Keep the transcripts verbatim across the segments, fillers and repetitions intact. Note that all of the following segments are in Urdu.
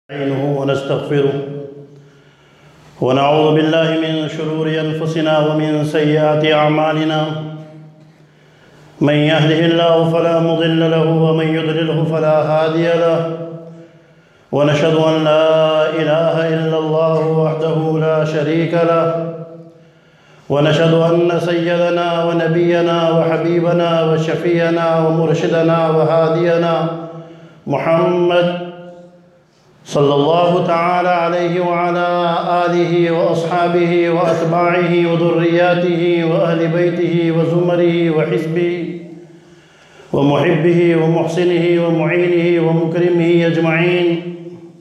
نستعينه ونستغفره ونعوذ بالله من شرور أنفسنا ومن سيئات أعمالنا من يهده الله فلا مضل له ومن يضلله فلا هادي له ونشهد أن لا إله إلا الله وحده لا شريك له ونشهد أن سيدنا ونبينا وحبيبنا وشفينا ومرشدنا وهادينا محمد صلى الله تعالى عليه وعلى آله وأصحابه وأتباعه وذرياته وأهل بيته وزمره وحزبه ومحبه ومحسنه ومعينه ومكرمه أجمعين.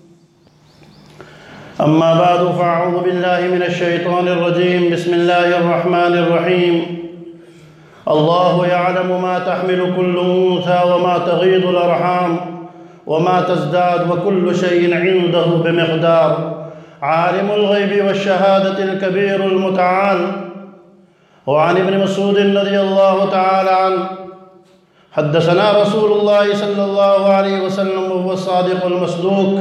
أما بعد فأعوذ بالله من الشيطان الرجيم. بسم الله الرحمن الرحيم. الله يعلم ما تحمل كل أنثى وما تغيض الأرحام وما تزداد وكل شيء عنده بمقدار. عالم الغيب والشهادة الكبير المتعال. وعن ابن مسعود رضي الله تعالى عنه حدثنا رسول الله صلى الله عليه وسلم وهو الصادق المصدوق: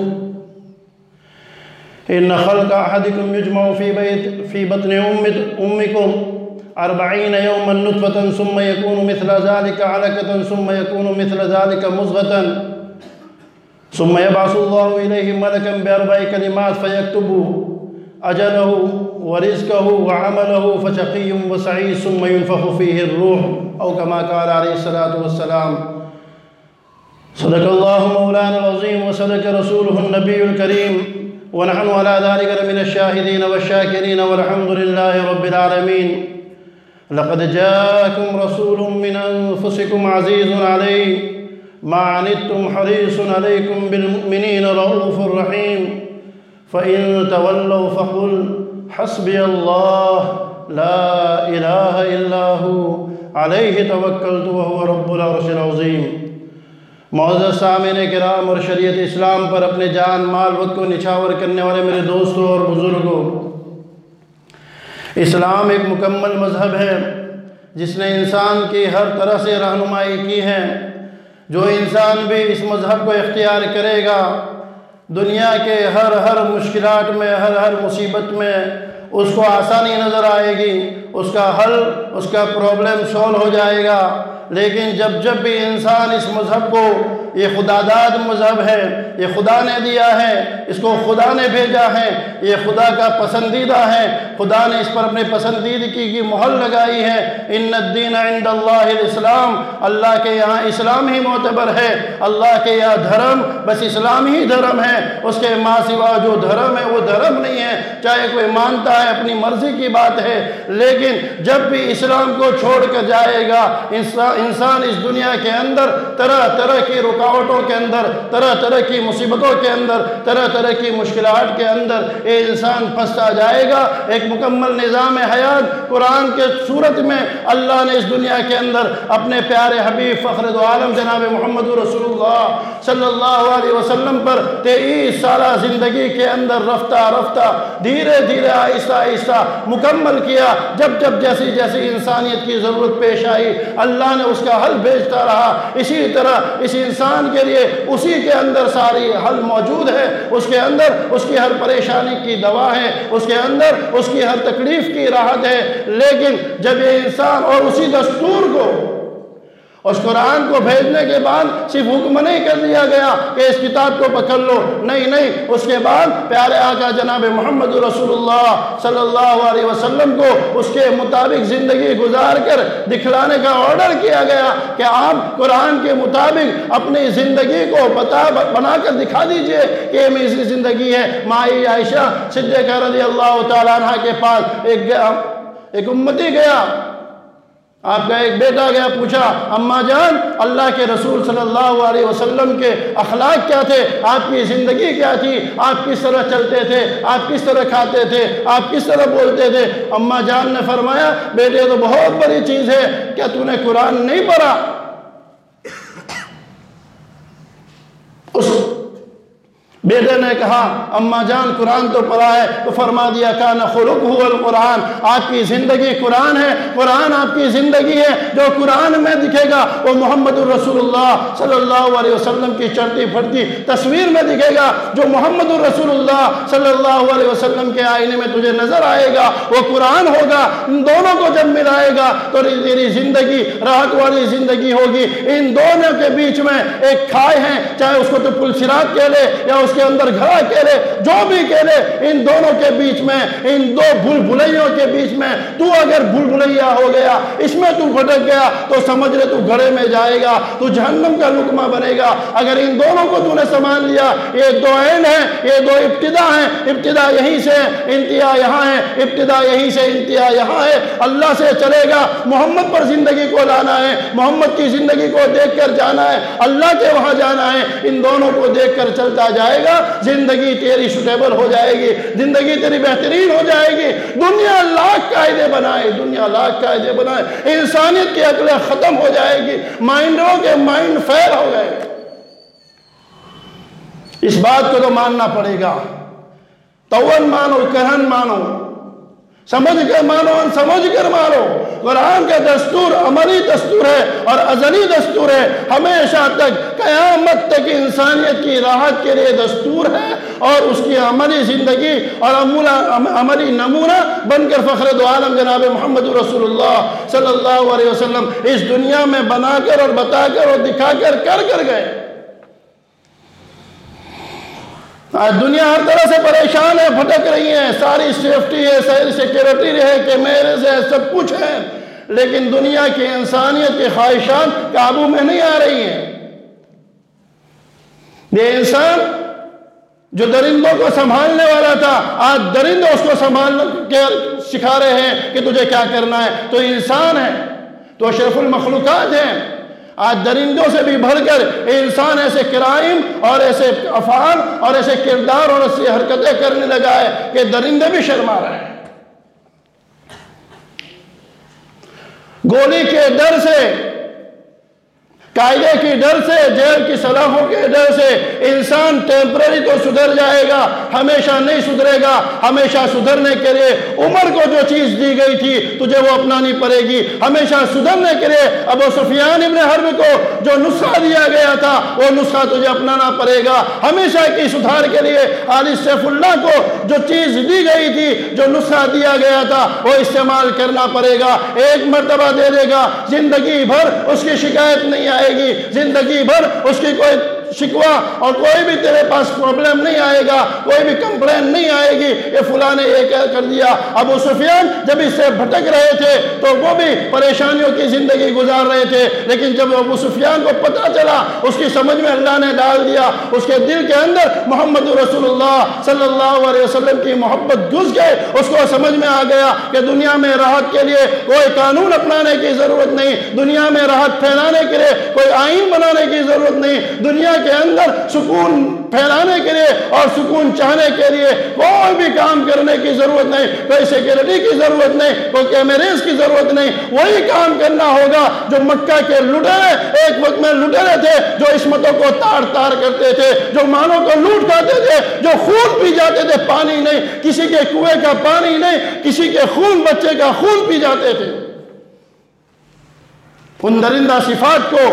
إن خلق أحدكم يجمع في بيت في بطن أمكم أربعين يوما نطفة ثم يكون مثل ذلك علقة ثم يكون مثل ذلك مضغة ثم يبعث الله إليه ملكا بأربع كلمات فيكتب أجله ورزقه وعمله فشقي وسعيد ثم ينفخ فيه الروح أو كما قال عليه الصلاة والسلام. صدق الله مولانا العظيم وصدق رسوله النبي الكريم ونحن على ذلك من الشاهدين والشاكرين والحمد لله رب العالمين. لقد جاءكم رسول من أنفسكم عزيز عليه ما عنتم حريص عليكم بالمؤمنين رؤوف رحيم. فإن تولوا فقل حسبي الله لا إله إلا هو عليه توكلت وهو رب العرش العظيم. معزز سامعین کرام اور شریعت اسلام پر اپنے جان مال وقت کو نچھاور کرنے والے میرے دوستوں اور بزرگوں، اسلام ایک مکمل مذہب ہے جس نے انسان کی ہر طرح سے رہنمائی کی ہے. جو انسان بھی اس مذہب کو اختیار کرے گا دنیا کے ہر ہر مشکلات میں ہر ہر مصیبت میں اس کو آسانی نظر آئے گی، اس کا حل اس کا پرابلم سولو ہو جائے گا. لیکن جب جب بھی انسان اس مذہب کو، یہ خدا داد مذہب ہے، یہ خدا نے دیا ہے، اس کو خدا نے بھیجا ہے، یہ خدا کا پسندیدہ ہے، خدا نے اس پر اپنے پسندیدگی کی مہر لگائی ہے. ان الدین عند اللہ الاسلام، اللہ کے یہاں اسلام ہی معتبر ہے، اللہ کے یہاں دھرم بس اسلام ہی دھرم ہے. اس کے ماں سوا جو دھرم ہے وہ دھرم نہیں ہے، چاہے کوئی مانتا ہے اپنی مرضی کی بات ہے. لیکن جب بھی اسلام کو چھوڑ کر جائے گا انسان اس دنیا کے اندر طرح طرح کی رکاوٹوں کے اندر، طرح طرح کی مصیبتوں کے اندر، طرح طرح کی مشکلات کے اندر یہ انسان پھنستا جائے گا. ایک مکمل نظام حیات قرآن کے صورت میں اللہ نے اس دنیا کے اندر اپنے پیارے حبیب فخر دو عالم جناب محمد رسول اللہ صلی اللہ علیہ وسلم پر تیئیس سالہ زندگی کے اندر رفتہ رفتہ دھیرے دھیرے آہستہ آہستہ مکمل کیا. جب جب جیسی جیسی انسانیت کی ضرورت پیش آئی اللہ نے اس کا حل بھیجتا رہا. اسی طرح اس انسان کے لیے اسی کے اندر ساری حل موجود ہے، اس کے اندر اس کی ہر پریشانی کی دوا ہے، اس کے اندر اس کی ہر تکلیف کی راحت ہے. لیکن جب یہ انسان اور اسی دستور کو، اس قرآن کو بھیجنے کے بعد صرف حکم نہیں کر دیا گیا کہ اس کتاب کو پکڑ لو، نہیں نہیں، اس کے بعد پیارے آقا جناب محمد رسول اللہ صلی اللہ علیہ وسلم کو اس کے مطابق زندگی گزار کر دکھلانے کا آرڈر کیا گیا کہ آپ قرآن کے مطابق اپنی زندگی کو بتا بنا کر دکھا دیجئے کہ یہ میری زندگی ہے. مائی عائشہ صدیقہ رضی اللہ تعالیٰ عنہ کے پاس ایک ایک امتی گیا، آپ کا ایک بیٹا گیا، پوچھا اماں جان اللہ کے رسول صلی اللہ علیہ وسلم کے اخلاق کیا تھے، آپ کی زندگی کیا تھی، آپ کس طرح چلتے تھے، آپ کس طرح کھاتے تھے، آپ کس طرح بولتے تھے. اماں جان نے فرمایا بیٹے تو بہت بڑی چیز ہے، کیا تو نے قرآن نہیں پڑھا؟ اس بیٹے نے کہا اماں جان قرآن تو پڑھا ہے، تو فرما دیا کان خلقہ القرآن، آپ کی زندگی قرآن ہے، قرآن آپ کی زندگی ہے، جو قرآن میں دکھے گا وہ محمد الرسول اللہ صلی اللہ علیہ وسلم کی چڑھتی پھڑتی تصویر میں دکھے گا، جو محمد الرسول اللہ صلی اللہ علیہ وسلم کے آئینے میں تجھے نظر آئے گا وہ قرآن ہوگا۔ ان دونوں کو جب ملائے گا تو تیری زندگی راحت والی زندگی ہوگی۔ ان دونوں کے بیچ میں ایک کھائی ہے، چاہے اس کو تو پل صراط کہہ لے یا اس کے اندر گھڑا کہہ لے، جو بھی کہہ لے، ان دونوں کے بیچ میں، ان دو بھول بھلیوں کے بیچ میں تو اگر بھول بھلیا ہو گیا، اس میں تو بھٹک گیا تو سمجھ لے تو گھڑے میں جائے گا، تو جہنم کا لقمہ بنے گا۔ اگر ان دونوں کو تو نے سامان لیا، یہ دو عین ہیں، یہ دو ابتدا ہیں، ابتدا یہیں سے انتہا یہاں ہے، ابتدا یہیں سے انتہا یہاں ہے۔ اللہ سے چلے گا، محمد پر زندگی کو لانا ہے، محمد کی زندگی کو دیکھ کر جانا ہے، اللہ کے وہاں جانا ہے۔ ان دونوں کو دیکھ کر چلتا جائے گا، زندگی تیری سٹیبل ہو جائے گی، زندگی تیری بہترین ہو جائے گی۔ دنیا لاکھ قاعدے بنائے، دنیا لاکھ قاعدے بنائے، انسانیت کی عقلیں ختم ہو جائے گی، مائنڈوں کے مائنڈ فیل ہو گئے۔ اس بات کو تو ماننا پڑے گا، تون مانو کرہن مانو، سمجھ کر مانو سمجھ کر مانو۔ قرآن کا دستور عملی دستور ہے اور ازلی دستور ہے، ہمیشہ تک قیامت تک انسانیت کی راحت کے لیے دستور ہے، اور اس کی عملی زندگی اور عملی نمونہ بن کر فخر دو عالم جناب محمد رسول اللہ صلی اللہ علیہ وسلم اس دنیا میں بنا کر اور بتا کر اور دکھا کر کر کر گئے۔ آج دنیا ہر طرح سے پریشان ہے، بھٹک رہی ہے، ساری سیفٹی ہے، ساری سیکیورٹی ہے کہ میرے سے سب کچھ ہے، لیکن دنیا کی انسانیت کی خواہشات قابو میں نہیں آ رہی ہیں۔ یہ انسان جو درندوں کو سنبھالنے والا تھا، آج درندے اس کو سنبھال کے سکھا رہے ہیں کہ تجھے کیا کرنا ہے۔ تو انسان ہے، تو اشرف المخلوقات ہیں۔ آج درندوں سے بھی بڑھ کر انسان ایسے کرائم اور ایسے افعال اور ایسے کردار اور ایسی حرکتیں کرنے لگا ہے کہ درندے بھی شرما رہے ہیں۔ گولی کے ڈر سے، قاعدے کی ڈر سے، جیل کی سلاخوں کے ڈر سے انسان ٹیمپرری تو سدھر جائے گا، ہمیشہ نہیں سدھرے گا۔ ہمیشہ سدھرنے کے لیے عمر کو جو چیز دی گئی تھی تجھے وہ اپنانی پڑے گی۔ ہمیشہ سدھرنے کے لیے ابو سفیان ابن حرب کو جو نسخہ دیا گیا تھا وہ نسخہ تجھے اپنانا پڑے گا۔ ہمیشہ کی سدھار کے لیے علی سیف اللہ کو جو چیز دی گئی تھی، جو نسخہ دیا گیا تھا وہ استعمال کرنا پڑے گا۔ ایک مرتبہ دے دے گا، زندگی بھر اس کی شکایت نہیں آئے گی، زندگی بھر اس کی کوئی شکوہ اور کوئی بھی تیرے پاس پرابلم نہیں آئے گا، کوئی بھی کمپلین نہیں آئے گی یہ فلاں نے یہ کر دیا۔ ابو سفیان جب اس سے بھٹک رہے تھے تو وہ بھی پریشانیوں کی زندگی گزار رہے تھے، لیکن جب ابو سفیان کو پتہ چلا، اس کی سمجھ میں اللہ نے ڈال دیا، اس کے دل کے اندر محمد رسول اللہ صلی اللہ علیہ وسلم کی محبت گھس گئے۔ اس کو سمجھ میں آ گیا کہ دنیا میں راحت کے لیے کوئی قانون اپنانے کی ضرورت نہیں، دنیا میں راحت پھیلانے کے لیے کوئی آئین بنانے کی ضرورت نہیں، دنیا کے اندر سکون پھیلانے کے لیے اور سکون چاہنے کے لیے کوئی بھی کام کرنے کی ضرورت نہیں، کوئی سیکیورٹی کی ضرورت نہیں، کوئی کیمریز کی ضرورت نہیں۔ وہی کام کرنا ہوگا جو مکہ کے لٹیرے ایک وقت میں لٹیرے تھے، جو عصمتوں کو تاڑ تاڑ کرتے تھے، جو مالوں کو لوٹ کھاتے تھے، جو خون پی جاتے تھے، پانی نہیں، کسی کے کنویں کا پانی نہیں، کسی کے خون بچے کا خون پی جاتے تھے۔ ان درندہ صفات کو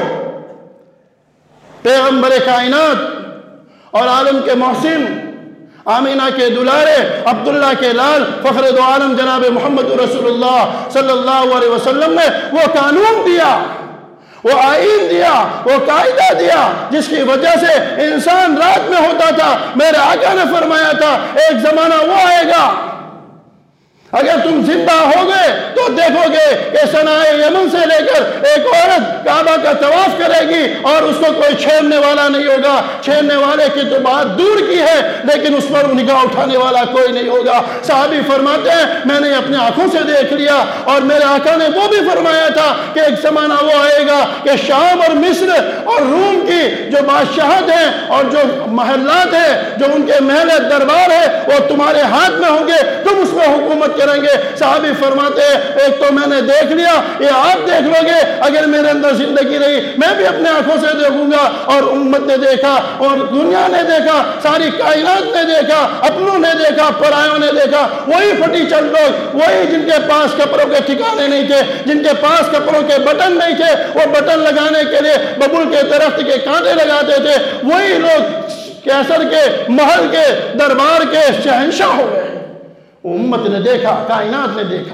پیغمبر کائنات اور عالم کے محسن، آمینہ کے دلارے، عبداللہ کے لال، فخر دو عالم جناب محمد رسول اللہ صلی اللہ علیہ وسلم نے وہ قانون دیا، وہ آئین دیا، وہ قاعدہ دیا جس کی وجہ سے انسان رات میں ہوتا تھا۔ میرے آقا نے فرمایا تھا ایک زمانہ وہ آئے گا اگر تم زندہ ہو گئے تو دیکھو گے کہ صنائے یمن سے لے کر ایک عورت کعبہ کا طواف کرے گی اور اس کو کوئی چھیڑنے والا نہیں ہوگا۔ چھیڑنے والے کی تو بات دور کی ہے، لیکن اس پر نگاہ اٹھانے والا کوئی نہیں ہوگا۔ صحابی فرماتے ہیں میں نے اپنے آنکھوں سے دیکھ لیا، اور میرے آقا نے وہ بھی فرمایا تھا کہ ایک زمانہ وہ آئے گا کہ شام اور مصر اور روم کی جو بادشاہت ہیں اور جو محلات ہیں، جو ان کے محل دربار ہے، وہ تمہارے ہاتھ میں ہوں گے، تم اس میں حکومت کریں گے. صحابی فرماتے ہیں ایک تو میں نے دیکھ لیا, یہ آپ دیکھ لو گے, اگر میرے اندر زندگی رہی میں بھی اپنے آنکھوں سے دیکھوں گا, اور امت نے دیکھا, اور دنیا نے دیکھا, ساری کائنات نے دیکھا, اپنوں نے دیکھا, پرایوں نے دیکھا, وہی پھٹی چل لوگ, وہی جن کے پاس کپڑوں کے ٹھکانے نہیں تھے, جن کے پاس کپڑوں کے بٹن نہیں تھے, وہ بٹن لگانے کے لیے ببول کے درخت کے کانٹے لگاتے تھے, وہی لوگ کیسر کے محل کے دربار کے شہنشاہ ہو گئے. امت نے دیکھا, کائنات نے دیکھا.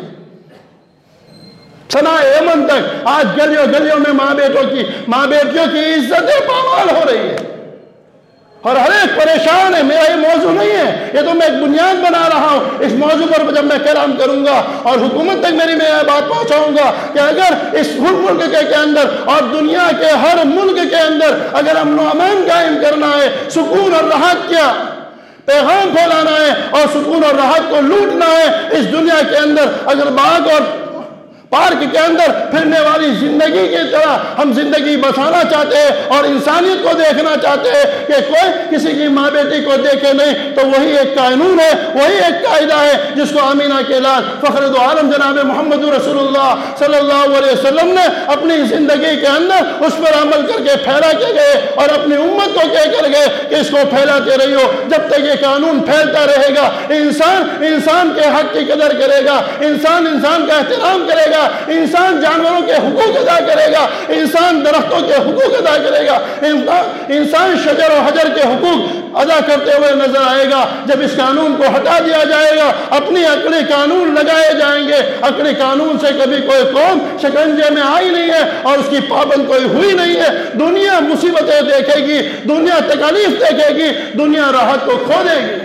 سنا یمن تک آج گلیوں گلیوں میں ماں بیٹوں کی ماں بیٹیوں کی عزت پامال ہو رہی ہے, اور ہر ایک پریشان ہے. میرا یہ موضوع نہیں ہے, یہ تو میں ایک بنیاد بنا رہا ہوں. اس موضوع پر جب میں کلام کروں گا اور حکومت تک میری میں بات پہنچاؤں گا کہ اگر اس ملک کے اندر اور دنیا کے ہر ملک کے اندر اگر امن و امان قائم کرنا ہے, سکون اور راحت کیا پیغام پھیلانا ہے, اور سکون اور راحت کو لوٹنا ہے اس دنیا کے اندر, اگر باغ اور پارک کے اندر پھرنے والی زندگی کی طرح ہم زندگی بسانا چاہتے ہیں اور انسانیت کو دیکھنا چاہتے ہیں کہ کوئی کسی کی ماں بیٹی کو دیکھے نہیں, تو وہی ایک قانون ہے, وہی ایک قاعدہ ہے جس کو آمینہ کے لال فخر دو عالم جناب محمد رسول اللہ صلی اللہ علیہ وسلم نے اپنی زندگی کے اندر اس پر عمل کر کے پھیلا کے گئے, اور اپنی امت کو کہہ کر گئے کہ اس کو پھیلاتے رہی ہو. جب تک یہ قانون پھیلتا رہے گا, انسان انسان کے حق کی قدر کرے گا, انسان انسان کا احترام کرے گا, انسان جانوروں کے حقوق ادا کرے گا, انسان درختوں کے حقوق ادا کرے گا, انسان شجر و حجر کے حقوق ادا کرتے ہوئے نظر آئے گا. جب اس قانون کو ہٹا دیا جائے گا, اپنی عقلی قانون لگائے جائیں گے. عقلی قانون سے کبھی کوئی قوم شکنجے میں آئی نہیں ہے اور اس کی پابند کوئی ہوئی نہیں ہے. دنیا مصیبتیں دیکھے گی, دنیا تکالیف دیکھے گی, دنیا راحت کو کھو دے گی.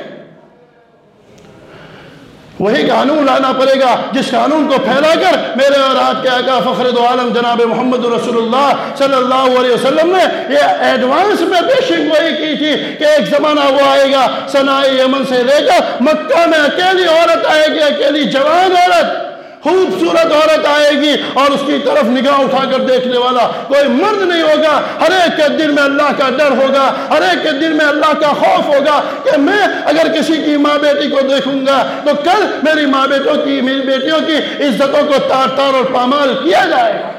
وہی قانون لانا پڑے گا جس قانون کو پھیلا کر میرے اور آپ کے آقا فخر دو عالم جناب محمد رسول اللہ صلی اللہ علیہ وسلم نے یہ ایڈوانس میں پیشنگ گوئی کی تھی کہ ایک زمانہ وہ آئے گا, صناع یمن سے لے کر مکہ میں اکیلی عورت آئے گی, اکیلی جوان عورت, خوبصورت عورت آئے گی, اور اس کی طرف نگاہ اٹھا کر دیکھنے والا کوئی مرد نہیں ہوگا. ہر ایک کے دل میں اللہ کا ڈر ہوگا, ہر ایک کے دل میں اللہ کا خوف ہوگا کہ میں اگر کسی کی ماں بیٹی کو دیکھوں گا تو کل میری ماں بیٹوں کی میری بیٹیوں کی عزتوں کو تار تار اور پامال کیا جائے گا.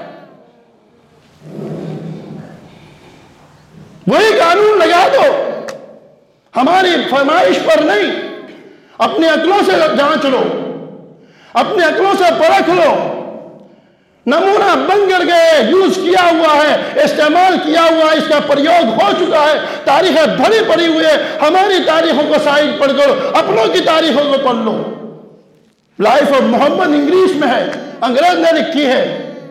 وہی قانون لگا دو, ہماری فرمائش پر نہیں. اپنی عقلوں سے جانچ لو, اپنے عقلوں سے پرکھ لو. نمونہ بن کر گئے, یوز کیا ہوا ہے, استعمال کیا ہوا ہے, اس کا پریوگ ہو چکا ہے, تاریخیں بھری پڑی ہوئی ہے. ہماری تاریخوں کو سائڈ پڑھ کرو, اپنوں کی تاریخوں کو پڑھ لو. لائف آف محمد انگلش میں ہے, انگریز نے لکھی ہے.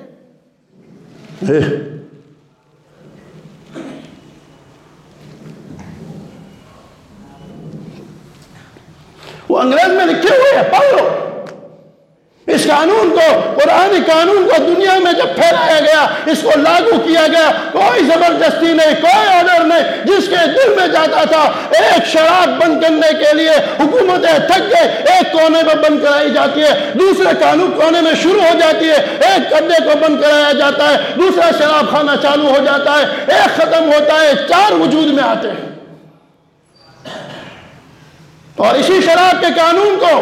وہ انگریز میں لکھے ہوئے ہیں, پڑھ لو. اس قانون کو, قرآنی قانون کو دنیا میں جب پھیلایا گیا, اس کو لاگو کیا گیا, کوئی زبردستی نہیں, کوئی آرڈر نہیں. جس کے دل میں جاتا تھا ایک شراب بند کرنے کے لیے حکومتیں تھک گئے, ایک کونے میں بند کرائی جاتی ہے, دوسرے قانون کونے میں شروع ہو جاتی ہے, ایک گڈھے کو بند کرایا جاتا ہے, دوسرا شراب خانہ چالو ہو جاتا ہے, ایک ختم ہوتا ہے, چار وجود میں آتے ہیں. اور اسی شراب کے قانون کو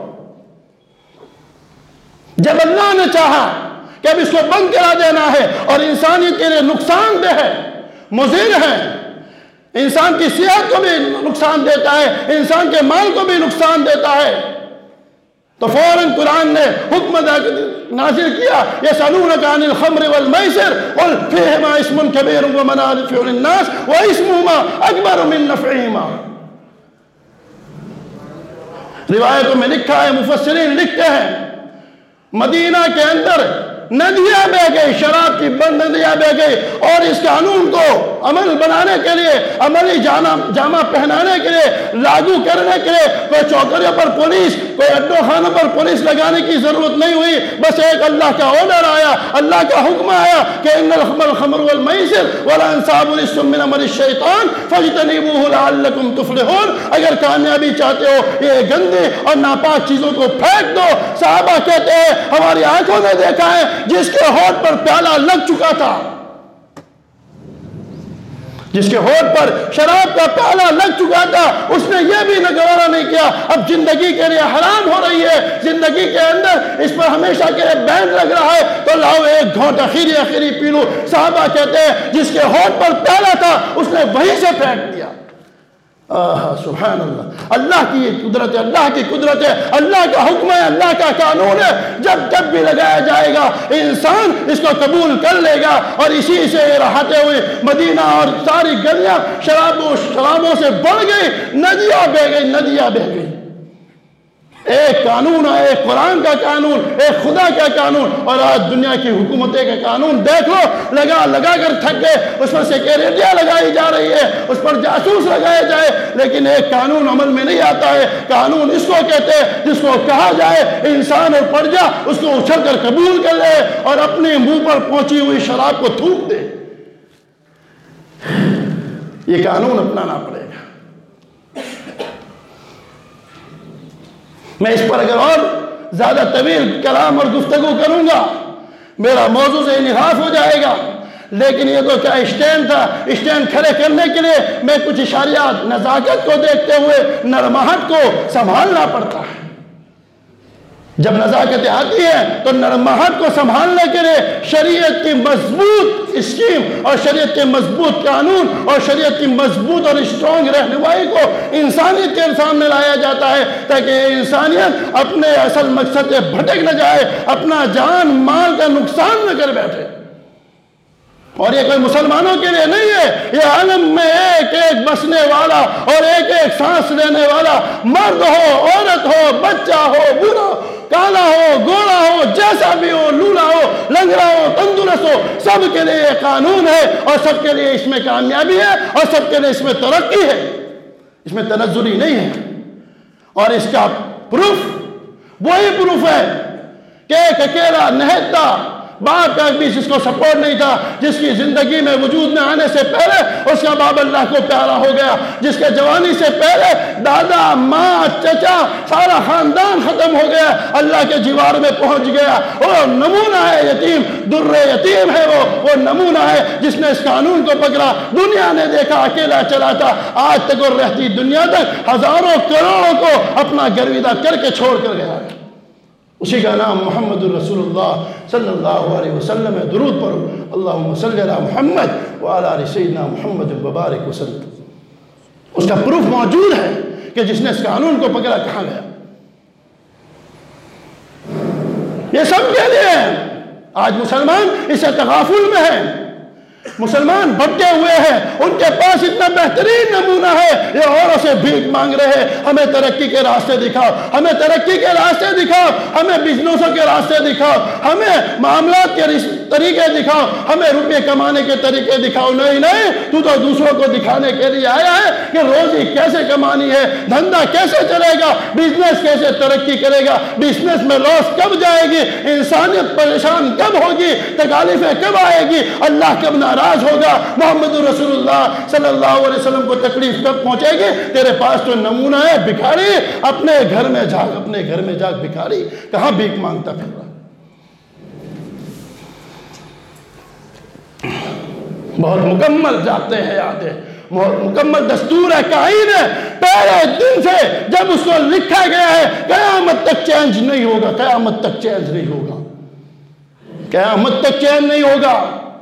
جب اللہ نے چاہا کہ اب اس کو بند کرا دینا ہے اور انسانیت کے لیے نقصان دہ ہے, مضر ہے, انسان کی صحت کو بھی نقصان دیتا ہے, انسان کے مال کو بھی نقصان دیتا ہے, تو فوراً قرآن نے حکم نازل کیا, یسألونک عن الخمر والمیسر قل فیہما اسم کبیر ومنافع للناس واسمہما اکبر من نفعہما. روایتوں میں لکھا ہے, مفسرین لکھتے ہیں, مدینہ کے اندر ندیاں بہ گئی, شراب کی بند ندیاں بہ گئی, اور اس قانون کو عمل بنانے کے لیے, عملی جامہ پہنانے کے لیے, لاگو کرنے کے لیے کوئی چوکریوں پر پولیس, کوئی اڈوں خانوں پر پولیس لگانے کی ضرورت نہیں ہوئی. بس ایک اللہ کا آرڈر آیا, اللہ کا حکم آیا کہ ان الخمر والمیسر والانصاب رجس من عمل الشیطان فاجتنبوہ لعلکم تفلحون. اگر کامیابی چاہتے ہو یہ گندی اور ناپاک چیزوں کو پھینک دو. صحابہ کہتے ہیں ہماری آنکھوں نے دیکھا ہے جس کے ہونٹ پر پیالہ لگ چکا تھا, جس کے ہونٹ پر شراب کا پیالہ لگ چکا تھا، اس نے یہ بھی گوارا نہیں کیا اب زندگی کے لیے حرام ہو رہی ہے، زندگی کے اندر اس پر ہمیشہ کے لیے بین لگ رہا ہے، تو لاؤ ایک گھونٹ اخیری اخیری پی لو۔ صحابہ کہتے ہیں جس کے ہونٹ پر پیالہ تھا اس نے وہیں سے پھینک دیا۔ آہ سبحان اللہ، اللہ کی یہ قدرت ہے، اللہ کی قدرت ہے، اللہ کا حکم ہے، اللہ کا قانون ہے۔ جب جب بھی لگایا جائے گا انسان اس کو قبول کر لے گا، اور اسی سے رہتے ہوئے مدینہ اور ساری گلیاں شرابوں شرابوں سے بڑھ گئی، ندیاں بہہ گئی، ندیاں بہہ گئی۔ ایک قانون ہے، ایک قرآن کا قانون، ایک خدا کا قانون، اور آج دنیا کی حکومتیں کا قانون دیکھ لو، لگا لگا کر تھک گئے، اس پر سیکیورٹیاں لگائی جا رہی ہے، اس پر جاسوس لگائے جائے، لیکن ایک قانون عمل میں نہیں آتا ہے۔ قانون اس کو کہتے ہیں جس کو کہا جائے انسان اور پرجا اس کو اچھل کر قبول کر لے اور اپنے منہ پر پہنچی ہوئی شراب کو تھوک دے۔ یہ قانون اپنانا پڑے گا۔ میں اس پر اگر اور زیادہ طویل کلام اور گفتگو کروں گا میرا موضوع سے انحراف ہو جائے گا، لیکن یہ تو کیا اسٹینڈ تھا، اسٹینڈ کھڑے کرنے کے لیے میں کچھ اشاریات نزاکت کو دیکھتے ہوئے نرمہٹ کو سنبھالنا پڑتا ہے۔ جب نزاکتیں آتی ہیں تو نرمہٹ کو سنبھالنے کے لیے شریعت کی مضبوط اسکیم اور شریعت کے مضبوط قانون اور شریعت کی مضبوط اور اسٹرانگ رہنمائی کو انسانیت کے سامنے لایا جاتا ہے، تاکہ انسانیت اپنے اصل مقصد سے بھٹک نہ جائے، اپنا جان مال کا نقصان نہ کر بیٹھے۔ اور یہ کوئی مسلمانوں کے لیے نہیں ہے، یہ عالم میں ایک ایک بسنے والا اور ایک ایک سانس لینے والا مرد ہو، عورت ہو، بچہ ہو، بوڑھا ہو، کالا ہو، گوڑا ہو، جیسا بھی ہو، لولا ہو، لنگڑا ہو، تندرست ہو، سب کے لیے یہ قانون ہے، اور سب کے لیے اس میں کامیابی ہے، اور سب کے لیے اس میں ترقی ہے، اس میں تنزلی نہیں ہے۔ اور اس کا پروف وہی پروف ہے کہ ایک اکیلا نہتا باپ کا بھی جس کو سپورٹ نہیں تھا، جس کی زندگی میں وجود میں آنے سے پہلے اس کا باپ اللہ کو پیارا ہو گیا، جس کے جوانی سے پہلے دادا ماں چچا سارا خاندان ختم ہو گیا، اللہ کے جوار میں پہنچ گیا۔ وہ نمونہ ہے، یتیم در یتیم ہے، وہ وہ نمونہ ہے جس نے اس قانون کو پکڑا، دنیا نے دیکھا اکیلا چلا تھا، آج تک اور رہتی دنیا تک ہزاروں کروڑوں کو اپنا گرویدہ کر کے چھوڑ کر گیا ہے۔ اسی کا نام محمد الرسول اللہ صلی اللہ علیہ وسلم ہے۔ درود پڑھو، اللہم صلی علی محمد وعلی آل سیدنا محمد مبارک وسلم۔ اس کا پروف موجود ہے کہ جس نے اس قانون کو پکڑا کہاں گیا۔ یہ سب کے لیے ہے۔ آج مسلمان اس سے تغافل میں ہے، مسلمان بھٹکے ہوئے ہیں، ان کے پاس اتنا بہترین نمونہ ہے، یہ اوروں سے بھیک مانگ رہے ہیں، ہمیں ترقی کے راستے دکھاؤ، ہمیں ترقی کے راستے دکھاؤ، ہمیں بزنسوں کے راستے دکھاؤ، ہمیں معاملات کے طریقے دکھاؤ، ہمیں روپے کمانے کے طریقے دکھاؤ۔ نہیں نہیں، تو تو دوسروں کو دکھانے کے لیے آیا ہے کہ روزی کیسے کمانی ہے، دھندا کیسے چلے گا، بزنس کیسے ترقی کرے گا، بزنس میں لاس کب جائے گی، انسانیت پریشان کب ہوگی، تکالیفیں کب آئے گی، اللہ کب ناراض ہوگا، محمد رسول اللہ صلی اللہ علیہ وسلم کو تکلیف کب پہنچے گی۔ تیرے پاس تو نمونہ ہے بھکاری، اپنے گھر میں جاگ، اپنے گھر میں جاگ بھکاری، کہاں بھیک مانگتا پھر رہا۔ بہت مکمل جاتے ہیں آتے مکمل دستور ہے، قائم ہے، پہلے دن سے جب اس کو لکھا گیا ہے، قیامت تک چینج نہیں ہوگا، قیامت تک چینج نہیں ہوگا، قیامت تک چینج نہیں ہوگا۔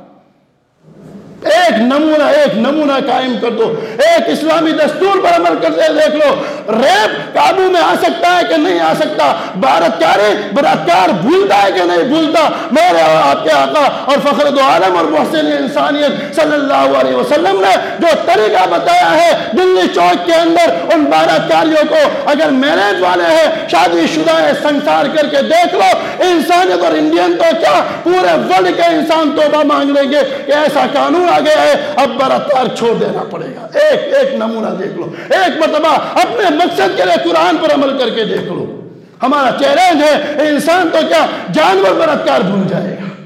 ایک نمونہ ایک نمونہ قائم کر دو، ایک اسلامی دستور پر عمل کرتے دیکھ لو، ریپ قابو میں آ سکتا ہے کہ نہیں آ سکتا، بارتکاری بلاکار بھولتا ہے کہ نہیں بھولتا۔ میرے اور آپ کے آقا اور فخر دو عالم اور محسن انسانیت صلی اللہ علیہ وسلم نے جو طریقہ بتایا ہے دلی چوک کے اندر، ان بارتکاریوں کو اگر میرج والے ہیں، شادی شدہ ہے، سنسار کر کے دیکھ لو، انسانیت اور انڈین تو کیا پورے ورلڈ کے انسان توبہ مانگ لیں گے کہ ایسا قانون آ گیا ہے، اب براتکار چھوڑ دینا پڑے گا۔ ایک ایک نمونہ دیکھ لو، ایک مرتبہ اپنے مقصد کے لیے قرآن پر عمل کر کے دیکھ لو۔ ہمارا چیلنج ہے، انسان تو کیا جانور براتکار بھول جائے گا،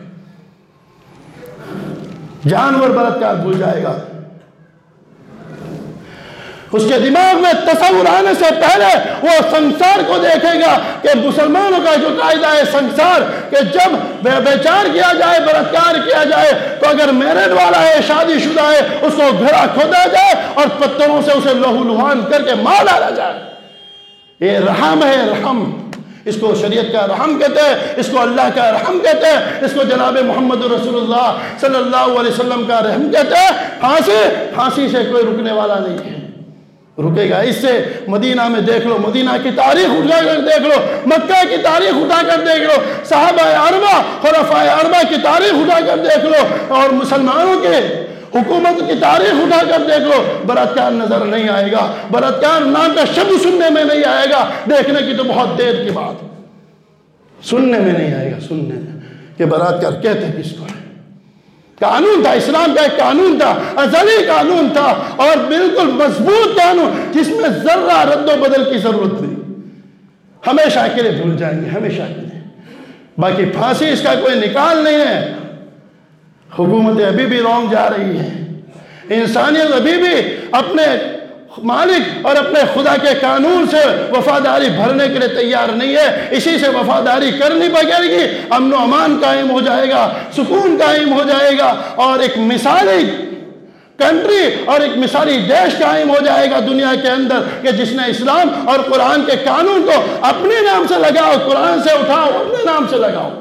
جانور براتکار بھول جائے گا۔ اس کے دماغ میں تصور آنے سے پہلے وہ سنسار کو دیکھے گا کہ مسلمانوں کا جو قاعدہ ہے سنسار کہ جب بیچار کیا جائے بلاತ್ಕಾರ کیا جائے تو اگر میرڈ والا ہے شادی شدہ ہے اس کو گھڑا کھودا جائے اور پتھروں سے اسے لہو لہان کر کے مار ڈالا جائے. یہ رحم ہے رحم. اس کو شریعت کا رحم کہتے ہیں, اس کو اللہ کا رحم کہتے ہیں, اس کو جناب محمد رسول اللہ صلی اللہ علیہ وسلم کا رحم کہتے ہیں. پھانسی پھانسی سے کوئی رکنے والا نہیں ہے, رکے گا. اس سے مدینہ میں دیکھ لو, مدینہ کی تاریخ اٹھا کر دیکھ لو, مکہ کی تاریخ اٹھا کر دیکھ لو, صحابہ اربعہ خلفاء اربعہ کی تاریخ اٹھا کر دیکھ لو, اور مسلمانوں کے حکومت کی تاریخ اٹھا کر دیکھ لو, بلاत्कार نظر نہیں آئے گا. بلاत्कार نام کا شبد سننے میں نہیں آئے گا. دیکھنے کی تو بہت دیر کی بات, سننے میں نہیں آئے گا, سننے میں کہ بلاत्कार کہتے کس کو ہے. قانون تھا, اسلام کا ایک قانون تھا, ازلی قانون تھا, اور بالکل مضبوط قانون جس میں ذرہ رد و بدل کی ضرورت نہیں. ہمیشہ کے لیے بھول جائیں گے, ہمیشہ کے لیے. باقی پھانسی اس کا کوئی نکال نہیں ہے. حکومت ابھی بھی رونگ جا رہی ہے. انسانیت ابھی بھی اپنے مالک اور اپنے خدا کے قانون سے وفاداری بھرنے کے لیے تیار نہیں ہے. اسی سے وفاداری کرنی پڑے گی, امن و امان قائم ہو جائے گا, سکون قائم ہو جائے گا, اور ایک مثالی کنٹری اور ایک مثالی دیش قائم ہو جائے گا دنیا کے اندر کہ جس نے اسلام اور قرآن کے قانون کو اپنے نام سے لگاؤ, قرآن سے اٹھاؤ, اپنے نام سے لگاؤ.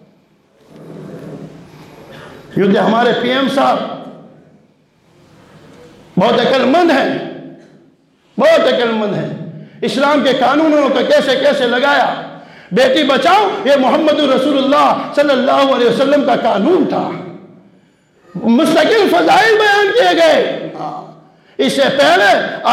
کیونکہ ہمارے پی ایم صاحب بہت عقل مند ہیں, بہت عقل مند ہیں. اسلام کے قانونوں کا کیسے کیسے لگایا. بیٹی بچاؤ یہ محمد رسول اللہ صلی اللہ علیہ وسلم کا قانون تھا. مستقل فضائل بیان کیے گئے. اس سے پہلے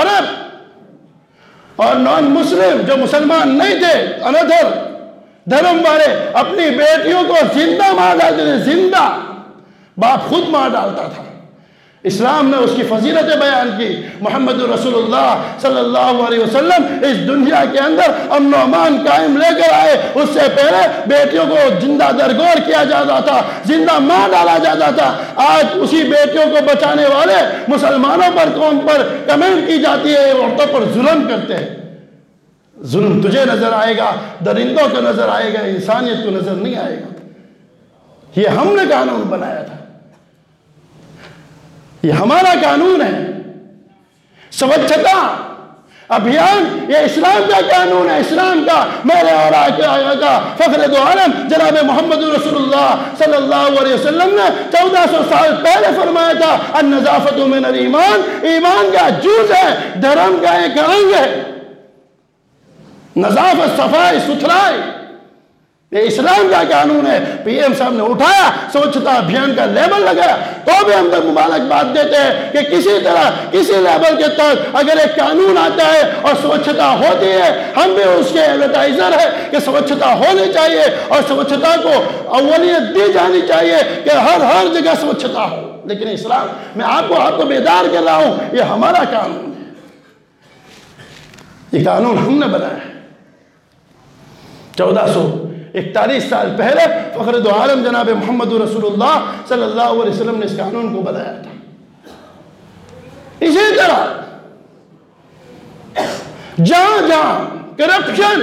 عرب اور نان مسلم جو مسلمان نہیں تھے, اندر دھرم والے, اپنی بیٹیوں کو زندہ مار ڈالتے تھے, زندہ. باپ خود مار ڈالتا تھا. اسلام نے اس کی فضیلتیں بیان کی. محمد رسول اللہ صلی اللہ علیہ وسلم اس دنیا کے اندر امن و امان قائم لے کر آئے. اس سے پہلے بیٹیوں کو زندہ درگور کیا جاتا تھا, زندہ مار ڈالا جاتا تھا. آج اسی بیٹیوں کو بچانے والے مسلمانوں پر, قوم پر کمنٹ کی جاتی ہے, عورتوں پر ظلم کرتے ہیں. ظلم تجھے نظر آئے گا, درندوں کو نظر آئے گا, انسانیت کو نظر نہیں آئے گا. یہ ہم نے قانون بنایا تھا, یہ ہمارا قانون ہے. سوچھتا ابھیان یہ اسلام کا قانون ہے, اسلام کا. میرے اور آقا کا فخر دو عالم جناب محمد رسول اللہ صلی اللہ علیہ وسلم نے چودہ سو سال پہلے فرمایا تھا, النظافت من الایمان, ایمان کا جز ہے, دھرم کا ایک انگ ہے. نظافت, صفائی, ستھرائی یہ اسلام کا قانون ہے. پی ایم صاحب نے اٹھایا, سوچھتا ابھیان کا لیبل لگایا, تو بھی ہم تک مبارکباد دیتے ہیں کہ کسی طرح کسی لیبل کے تحت اگر ایک قانون آتا ہے اور سوچھتا ہوتی ہے, ہم بھی اس کے ایڈورٹائزر ہے کہ سوچھتا ہونی چاہیے اور سوچھتا کو اولیت دی جانی چاہیے کہ ہر ہر جگہ سوچھتا ہو. لیکن اسلام میں آپ کو آپ کو بیدار کر رہا ہوں, یہ ہمارا قانون ہے, یہ قانون ہم نے بنایا ہے. چودہ سو اکتالیس سال پہلے فخر دو عالم جناب محمد رسول اللہ صلی اللہ علیہ وسلم نے اس قانون کو بنایا تھا. اسی طرح جہاں جہاں کرپشن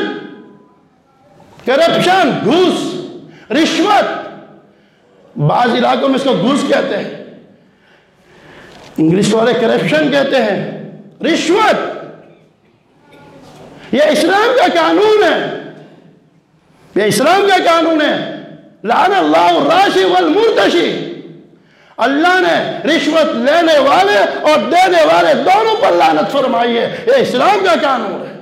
کرپشن گھوس, رشوت, بعض علاقوں میں اس کو گھوس کہتے ہیں, انگلش والے کرپشن کہتے ہیں, رشوت, یہ اسلام کا قانون ہے, یہ اسلام کا قانون ہے. لعن اللہ الراشی والمرتشی, اللہ نے رشوت لینے والے اور دینے والے دونوں پر لعنت فرمائی ہے. یہ اسلام کا قانون ہے.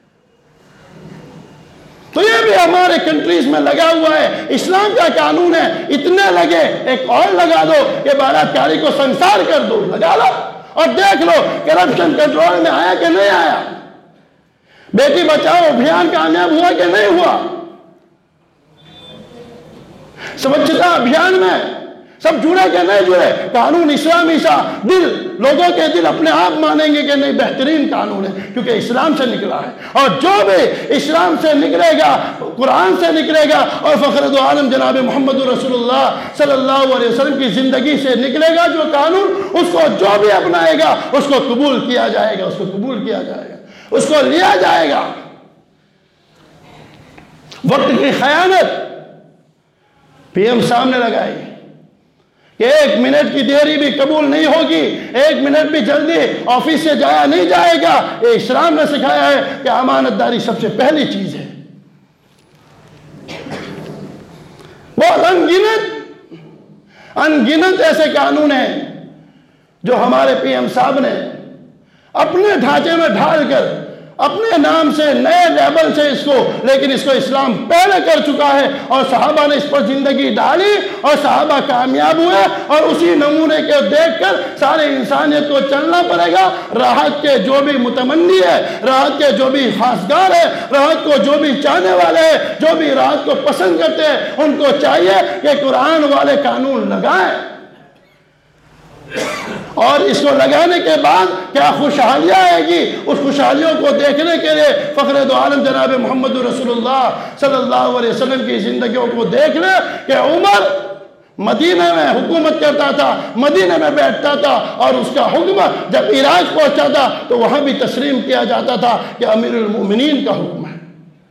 تو یہ بھی ہمارے کنٹریز میں لگا ہوا ہے, اسلام کا قانون ہے. اتنے لگے, ایک اور لگا دو کہ بلاत्کاری کو سنسار کر دو, لگا لو اور دیکھ لو کرپشن کنٹرول میں آیا کہ نہیں آیا, بیٹی بچاؤ ابھیان کامیاب ہوا کہ نہیں ہوا, سوچھتا ابھیان میں سب جڑے کہ نہیں جڑے، قانون اسلامی سا دل لوگوں کے دل اپنے آپ مانیں گے کہ نہیں بہترین قانون ہے، کیونکہ اسلام سے نکلا ہے۔ اور جو بھی اسلام سے نکلے گا، قرآن سے نکلے گا، اور فخر دو عالم جناب محمد رسول اللہ صلی اللہ علیہ وسلم کی زندگی سے نکلے گا جو قانون، اس کو جو بھی اپنائے گا اس کو قبول کیا جائے گا، اس کو قبول کیا جائے گا، اس کو لیا جائے گا۔ وقت کی خیانت پی ایم سامنے لگائی کہ ایک منٹ کی دیری بھی قبول نہیں ہوگی، ایک منٹ بھی جلدی آفس سے جایا نہیں جائے گا۔ یہ اسلام نے سکھایا ہے کہ امانت داری سب سے پہلی چیز ہے۔ وہ انگنت انگنت ایسے قانون ہیں جو ہمارے پی ایم صاحب نے اپنے ڈھانچے میں ڈھال کر اپنے نام سے نئے لیبل سے اس کو، لیکن اس کو اسلام پہلے کر چکا ہے، اور صحابہ نے اس پر زندگی ڈالی اور صحابہ کامیاب ہوئے، اور اسی نمونے کو دیکھ کر سارے انسانیت کو چلنا پڑے گا۔ راحت کے جو بھی متمنی ہے، راحت کے جو بھی خواستگار ہے، راحت کو جو بھی چاہنے والے ہیں، جو بھی راحت کو پسند کرتے ہیں، ان کو چاہیے کہ قرآن والے قانون لگائیں، اور اس کو لگانے کے بعد کیا خوشحالیاں آئے گی، اس خوشحالیوں کو دیکھنے کے لیے فخر دو عالم جناب محمد رسول اللہ صلی اللہ علیہ وسلم کی زندگیوں کو دیکھ لیں کہ عمر مدینہ میں حکومت کرتا تھا، مدینہ میں بیٹھتا تھا، اور اس کا حکم جب عراق پہنچا تھا تو وہاں بھی تسلیم کیا جاتا تھا کہ امیر المؤمنین کا حکم ہے۔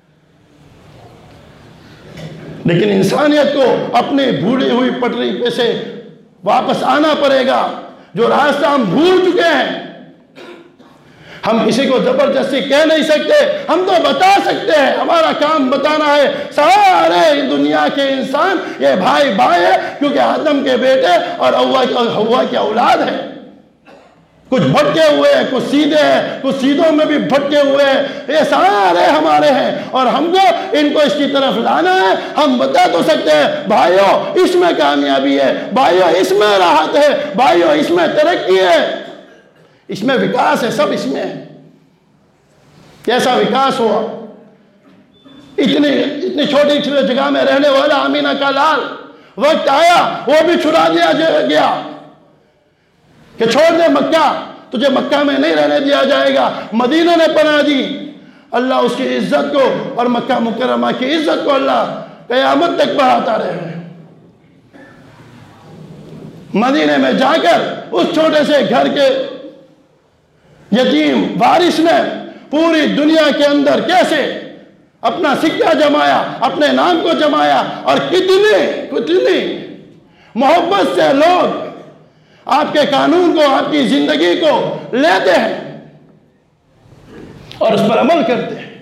لیکن انسانیت کو اپنی بھولی ہوئی پٹری پہ سے واپس آنا پڑے گا، جو راستہ ہم بھول چکے ہیں۔ ہم کسی کو زبردستی کہہ نہیں سکتے، ہم تو بتا سکتے ہیں، ہمارا کام بتانا ہے۔ سارے دنیا کے انسان یہ بھائی بھائی ہے، کیونکہ آدم کے بیٹے اور حوا کی اولاد ہے۔ کچھ بھٹکے ہوئے ہیں، کچھ سیدھے ہیں، کچھ سیدھوں میں بھی بھٹکے ہوئے ہیں، یہ سارے ہمارے ہیں، اور ہم کو ان کو اس کی طرف لانا ہے۔ ہم بتا تو سکتے ہیں بھائیو اس میں کامیابی ہے، بھائیو اس میں راحت ہے، بھائیو اس میں ترقی ہے، اس میں وکاس ہے، سب اس میں ہے۔ کیسا وکاس ہوا؟ اتنی اتنی چھوٹی چھوٹی جگہ میں رہنے والا آمینہ کا لال، وقت آیا وہ بھی چھڑا دیا گیا کہ چھوڑ دے مکہ، تجھے مکہ میں نہیں رہنے دیا جائے گا۔ مدینہ نے پناہ دی، اللہ اس کی عزت کو اور مکہ مکرمہ کی عزت کو اللہ قیامت تک بڑھاتا رہے۔ مدینہ میں جا کر اس چھوٹے سے گھر کے یتیم وارث نے پوری دنیا کے اندر کیسے اپنا سکہ جمایا، اپنے نام کو جمایا، اور کتنے کتنی محبت سے لوگ آپ کے قانون کو، آپ کی زندگی کو لیتے ہیں اور اس پر عمل کرتے ہیں۔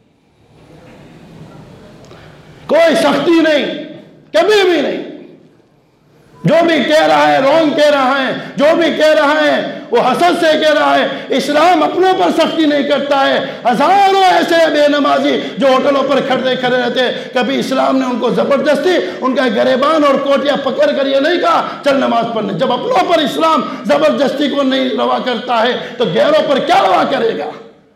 کوئی سختی نہیں، کبھی بھی نہیں۔ جو بھی کہہ رہا ہے رونگ کہہ رہا ہے، جو بھی کہہ رہا ہے وہ حسد سے کہہ رہا ہے۔ اسلام اپنوں پر سختی نہیں کرتا ہے۔ ہزاروں ایسے بے نمازی جو ہوٹلوں پر کھڑے کھڑے رہتے ہیں، کبھی اسلام نے ان کو زبردستی ان کا گریبان اور کوٹیاں پکڑ کر یہ نہیں کہا چل نماز پڑھنے۔ جب اپنوں پر اسلام زبردستی کو نہیں روا کرتا ہے تو غیروں پر کیا روا کرے گا؟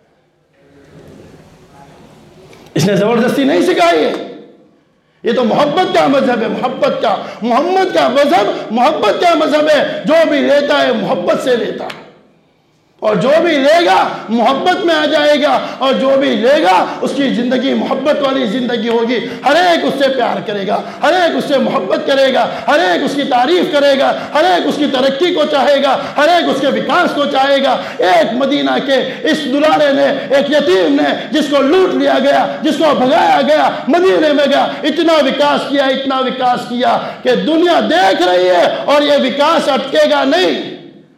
اس نے زبردستی نہیں سکھائی ہے۔ یہ تو محبت کا مذہب ہے، محبت کا۔ محمد کا مذہب محبت کا مذہب ہے۔ جو بھی لیتا ہے محبت سے لیتا ہے، اور جو بھی لے گا محبت میں آ جائے گا، اور جو بھی لے گا اس کی زندگی محبت والی زندگی ہوگی۔ ہر ایک اس سے پیار کرے گا، ہر ایک اس سے محبت کرے گا، ہر ایک اس کی تعریف کرے گا، ہر ایک اس کی ترقی کو چاہے گا، ہر ایک اس کے وکاس کو چاہے گا۔ ایک مدینہ کے اس دلارے نے، ایک یتیم نے جس کو لوٹ لیا گیا، جس کو بھگایا گیا، مدینے میں گیا، اتنا وکاس کیا، اتنا وکاس کیا کہ دنیا دیکھ رہی ہے، اور یہ وکاس اٹکے گا نہیں۔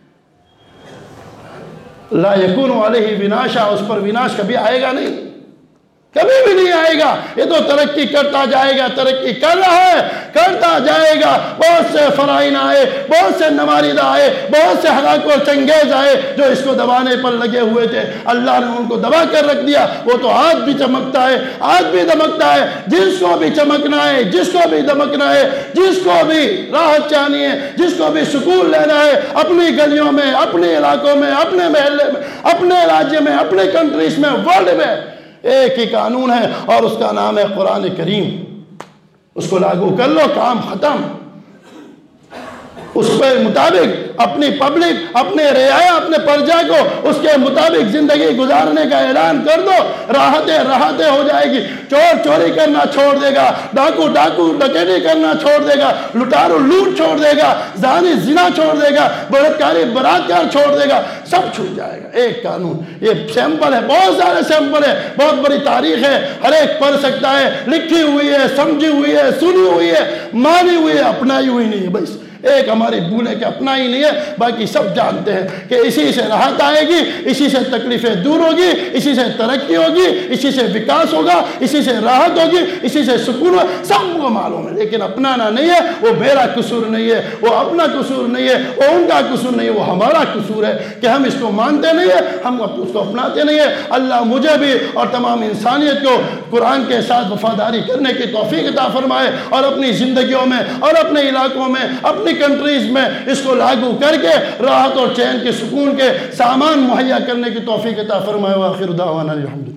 لا یکون علیہ وناشا، اس پر وناش کبھی آئے گا نہیں، کبھی بھی نہیں آئے گا۔ یہ تو ترقی کرتا جائے گا، ترقی کر رہا ہے، کرتا جائے گا۔ بہت سے فرائن آئے، بہت سے نمارد آئے، بہت سے ہلاک و چنگیز آئے جو اس کو دبانے پر لگے ہوئے تھے، اللہ نے ان کو دبا کر رکھ دیا۔ وہ تو آج بھی چمکتا ہے، آج بھی دمکتا ہے۔ جس کو بھی چمکنا ہے، جس کو بھی دمکنا ہے، جس کو بھی راحت چاہنی ہے، جس کو بھی سکون لینا ہے، اپنی گلیوں میں، اپنے علاقوں میں، اپنے محلے میں، اپنے راجیہ میں، اپنے کنٹریز میں، ورلڈ میں ایک ہی قانون ہے، اور اس کا نام ہے قرآن کریم۔ اس کو لاگو کر لو، کام ختم۔ اس کے مطابق اپنی پبلک، اپنے رعایا، اپنے پرجا کو اس کے مطابق زندگی گزارنے کا اعلان کر دو، راحتیں راحتیں ہو جائے گی۔ چور چوری کرنا چھوڑ دے گا، ڈاکو ڈاکو ڈکیتی کرنا چھوڑ دے گا، لٹارو لوٹ چھوڑ دے گا، زانی زنا چھوڑ دے گا، بلاکاری براتکار چھوڑ دے گا، سب چھوٹ جائے گا۔ ایک قانون، یہ سیمپل ہے، بہت سارے سیمپل ہے، بہت بڑی تاریخ ہے، ہر ایک پڑھ سکتا ہے، لکھی ہوئی ہے، سمجھی ہوئی ہے، سنی ہوئی ہے، مانی ہوئی ہے، اپنائی ہوئی نہیں ہے۔ بس ایک ہماری بھول ہے کہ اپنا ہی نہیں ہے، باقی سب جانتے ہیں کہ اسی سے راحت آئے گی، اسی سے تکلیفیں دور ہوگی، اسی سے ترقی ہوگی، اسی سے وکاس ہوگا، اسی سے راحت ہوگی، اسی سے سکون ہوگا، سب کو معلوم ہے۔ لیکن اپنانا نہیں ہے، وہ میرا قصور نہیں ہے، وہ اپنا قصور نہیں ہے، وہ ان کا قصور نہیں ہے، وہ ہمارا قصور ہے کہ ہم اس کو مانتے نہیں ہیں، ہم اس کو اپناتے نہیں ہیں۔ اللہ مجھے بھی اور تمام انسانیت کو قرآن کے ساتھ وفاداری کرنے کی توفیق عطا فرمائے، اور اپنی زندگیوں میں اور اپنے علاقوں میں، اپنی کنٹریز میں اس کو لاگو کر کے راحت اور چین کے سکون کے سامان مہیا کرنے کی توفیق عطا فرمائے۔ وآخر دعوانا الحمدللہ۔